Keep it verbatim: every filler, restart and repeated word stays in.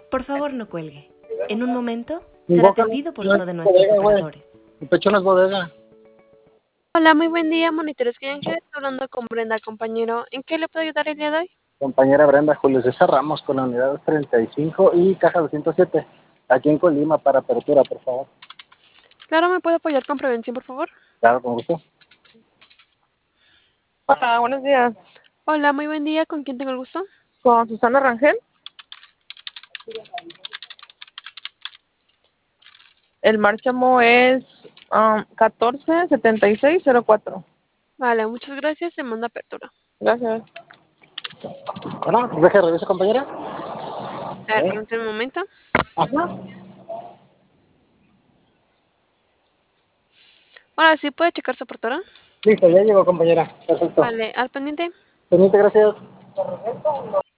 Por favor, no cuelgue. En un momento Mi será boca atendido por no es uno de nuestros bodega, güey. operadores. Mi pecho no es bodega. Hola, muy buen día, monitores Clínica. Estoy hablando con Brenda, compañero. ¿En qué le puedo ayudar el día de hoy? Compañera Brenda, Julio César Ramos con la unidad treinta y cinco y caja doscientos siete. Aquí en Colima para apertura, por favor. Claro, ¿me puede apoyar con prevención, por favor? Claro, con gusto. Hola, buenos días. Hola, muy buen día. ¿Con quién tengo el gusto? Con Susana Rangel. El márchamo es um, catorce setenta y seis cero cuatro. Vale, muchas gracias. Se manda apertura. Gracias. Bueno, deje revisar, compañera. A ver, permítame un momento. Ajá. Ahora sí, ¿puede checar su apertura? Listo, ya llegó, compañera. Perfecto. Vale, al pendiente. Pendiente, gracias.